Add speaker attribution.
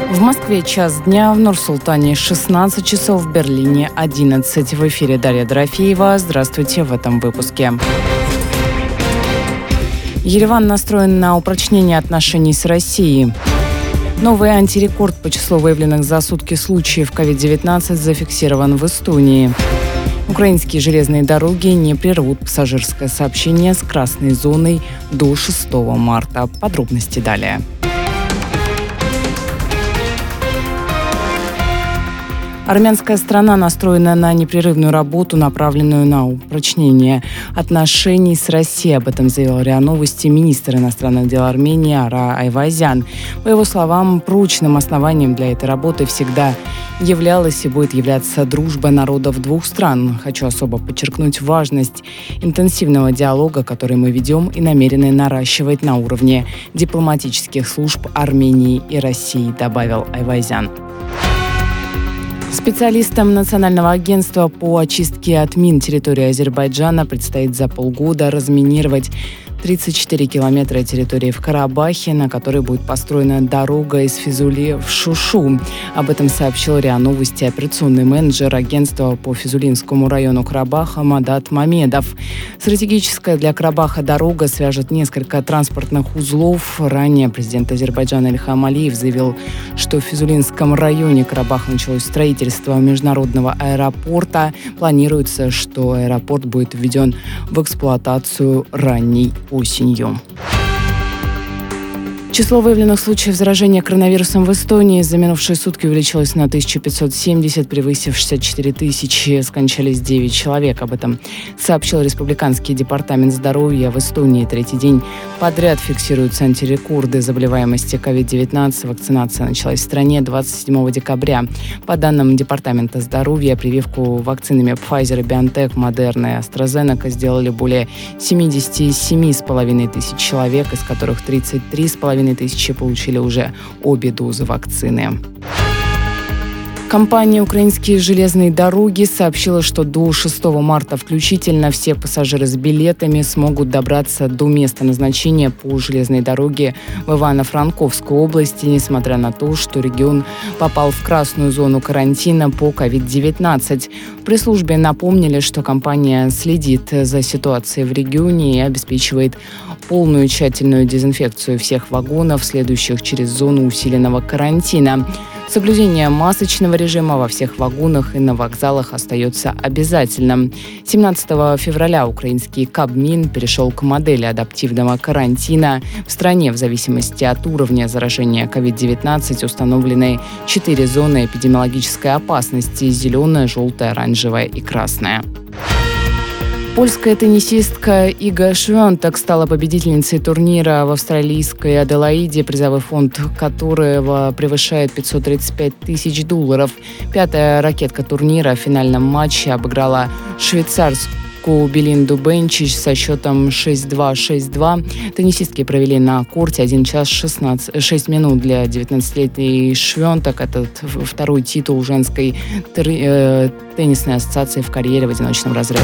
Speaker 1: В Москве час дня, в Нур-Султане 16 часов, в Берлине 11. В эфире Дарья Дорофеева. Здравствуйте в этом выпуске. Ереван настроен на упрочнение отношений с Россией. Новый антирекорд по числу выявленных за сутки случаев COVID-19 зафиксирован в Эстонии. Украинские железные дороги не прервут пассажирское сообщение с красной зоной до 6 марта. Подробности далее. Армянская страна настроена на непрерывную работу, направленную на упрочнение отношений с Россией. Об этом заявил РИА Новости министр иностранных дел Армении Ара Айвазян. По его словам, прочным основанием для этой работы всегда являлась и будет являться дружба народов двух стран. Хочу особо подчеркнуть важность интенсивного диалога, который мы ведем и намерены наращивать на уровне дипломатических служб Армении и России, добавил Айвазян. Специалистам Национального агентства по очистке от мин территории Азербайджана предстоит за полгода разминировать 34 километра территории в Карабахе, на которой будет построена дорога из Физули в Шушу. Об этом сообщил РИА Новости операционный менеджер агентства по Физулинскому району Карабаха Мадат Мамедов. Стратегическая для Карабаха дорога свяжет несколько транспортных узлов. Ранее президент Азербайджана Ильхам Алиев заявил, что в Физулинском районе Карабаха началось строительство международного аэропорта. Планируется, что аэропорт будет введен в эксплуатацию ранней осенью. Число выявленных случаев заражения коронавирусом в Эстонии за минувшие сутки увеличилось на 1570, превысив 64 тысячи. Скончались 9 человек. Об этом сообщил Республиканский департамент здоровья. В Эстонии третий день подряд фиксируются антирекорды заболеваемости COVID-19. Вакцинация началась в стране 27 декабря. По данным Департамента здоровья, прививку вакцинами Pfizer, BioNTech, Moderna и AstraZeneca сделали более 77,5 тысяч человек, из которых 33,5 тысячи получили уже обе дозы вакцины. Компания «Украинские железные дороги» сообщила, что до 6 марта включительно все пассажиры с билетами смогут добраться до места назначения по железной дороге в Ивано-Франковской области, несмотря на то, что регион попал в красную зону карантина по COVID-19. В пресс-службе напомнили, что компания следит за ситуацией в регионе и обеспечивает полную тщательную дезинфекцию всех вагонов, следующих через зону усиленного карантина. Соблюдение масочного режима во всех вагонах и на вокзалах остается обязательным. 17 февраля украинский Кабмин перешел к модели адаптивного карантина. В стране в зависимости от уровня заражения COVID-19 установлены 4 зоны эпидемиологической опасности – зеленая, желтая, оранжевая и красная. Польская теннисистка Ига Швентек стала победительницей турнира в австралийской Аделаиде, призовой фонд которого превышает $535 тысяч. Пятая ракетка турнира в финальном матче обыграла швейцарскую Белинду Бенчич со счетом 6-2, 6-2. Теннисистки провели на корте 1 час 6 минут для 19-летней Швентек. Этот второй титул женской теннисной ассоциации в карьере в одиночном разряде.